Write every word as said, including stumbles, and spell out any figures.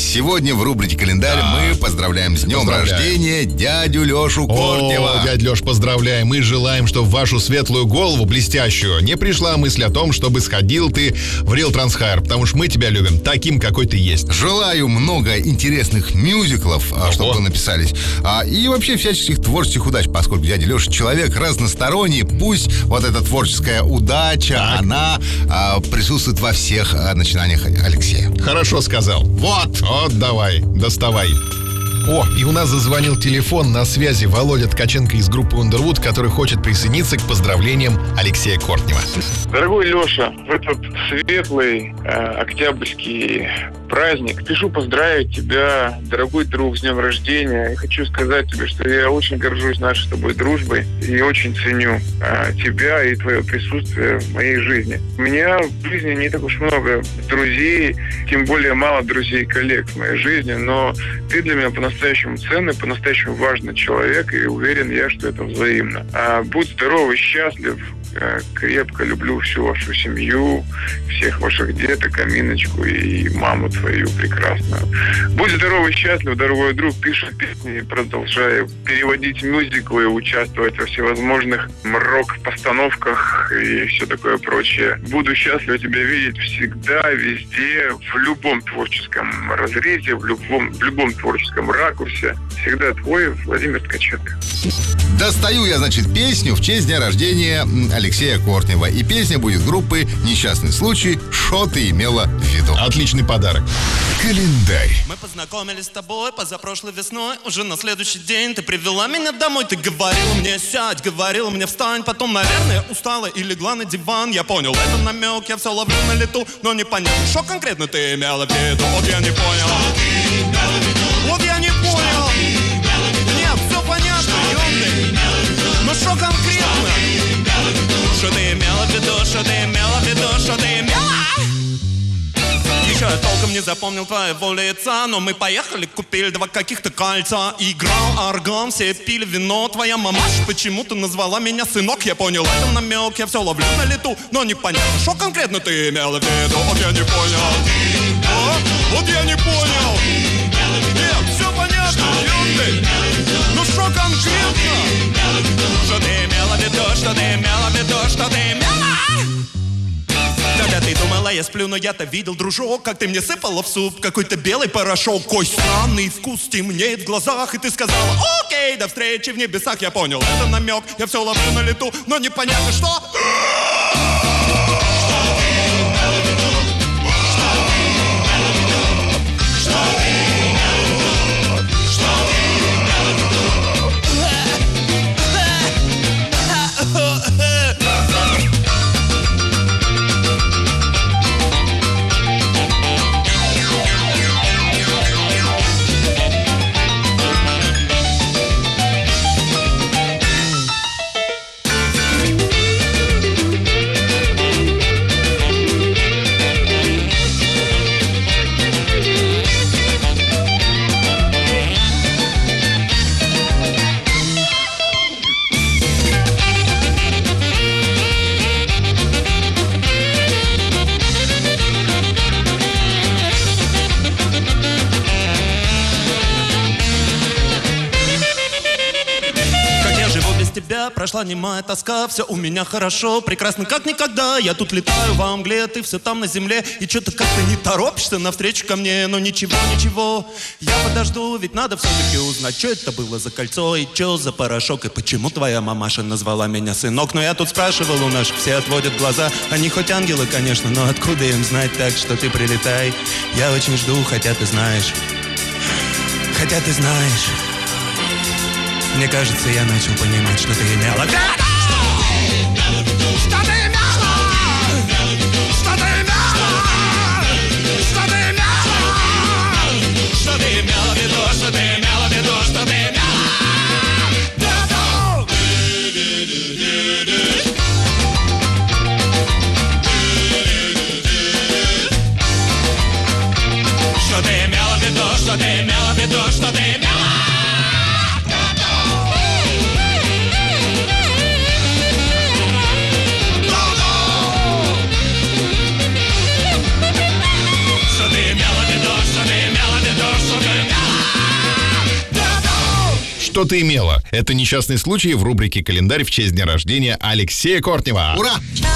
Сегодня в рубрике «Календарь» да. мы поздравляем с днем рождения дядю Лешу Кортнева. О, дядь Леш, поздравляем. Мы желаем, чтобы в вашу светлую голову блестящую не пришла мысль о том, чтобы сходил ты в Real Transхайр, потому что мы тебя любим таким, какой ты есть. Желаю много интересных мюзиклов, Ого. чтобы вы написались. А, и вообще всяческих творческих удач, поскольку дядя Леша человек разносторонний. Пусть вот эта творческая удача, так. она а, присутствует во всех а, начинаниях Алексея. Хорошо сказал. Вот, вот давай, доставай. О, и у нас зазвонил телефон. На связи Володя Ткаченко из группы Underwood, который хочет присоединиться к поздравлениям Алексея Кортнева. Дорогой Леша, в этот светлый э, октябрьский праздник спешу поздравить тебя, дорогой друг, с днем рождения. И хочу сказать тебе, что я очень горжусь нашей с тобой дружбой и очень ценю э, тебя и твое присутствие в моей жизни. У меня в жизни не так уж много друзей, тем более мало друзей и коллег в моей жизни, но ты для меня по-настоящему ценный, по-настоящему важный человек, и уверен я, что это взаимно. А будь здоров и счастлив. Крепко люблю всю вашу семью, всех ваших деток, Аминочку и маму твою прекрасную. Будь здоров и счастлив, дорогой друг. Пиши песни, продолжай переводить мюзиклы, участвовать во всевозможных рок-постановках и все такое прочее. Буду счастлив тебя видеть всегда, везде, в любом творческом разрезе, в любом, в любом творческом ракурсе. Всегда твой Владимир Ткаченко. Достаю я, значит, песню в честь дня рождения Алексея Кортнева. И песня будет группы «Несчастный случай». Что ты имела в виду? Отличный подарок. Календарь. Мы познакомились с тобой позапрошлой весной. Уже на следующий день ты привела меня домой. Ты говорила мне сядь, говорила мне встань. Потом, наверное, устала и легла на диван. Я понял, это намек, я все ловлю на лету. Но непонятно, что конкретно ты имела в виду. Вот я не понял. Вот я не понял. Нет, все понятно, ёпты. Но что конкретно? Что ты имела в виду, что ты имела в виду, что ты имела? Еще я толком не запомнил твоего лица, но мы поехали, купили два каких-то кольца. Играл орган, все пили вино. Твоя мамаша почему-то назвала меня сынок. Я понял, это намек, я все ловлю на лету. Но непонятно, что конкретно ты имела в виду. Вот я не понял. А? Вот я не понял. Нет, все понятно, ёпты. Ну что конкретно? Что ты имела в виду, что ты имела в виду, что ты имела? Когда ты думала, я сплю, но я-то видел, дружок, как ты мне сыпала в суп какой-то белый порошок. Кой странный вкус темнеет в глазах, и ты сказала: окей, до встречи в небесах. Я понял, это намек, я все ловлю на лету, но непонятно что. Прошла немая тоска, все у меня хорошо, прекрасно как никогда. Я тут летаю во мгле, ты все там на земле. И что-то как-то не торопишься навстречу ко мне. Но ничего, ничего, я подожду, ведь надо все-таки узнать, что это было за кольцо и что за порошок. И почему твоя мамаша назвала меня сынок. Но я тут спрашивал у наших, все отводят глаза. Они хоть ангелы, конечно, но откуда им знать, так что ты прилетай. Я очень жду, хотя ты знаешь, хотя ты знаешь. Мне кажется, я начал понимать, что ты имела. Что ты имела? Что ты имела? Что ты имела? Что ты имела в виду? Что ты имела в виду? Что ты имела? Что ты имела в виду? Что ты имела в виду? Что ты имела? что-то имело. Это несчастный случай в рубрике «Календарь» в честь дня рождения Алексея Кортнева. Ура!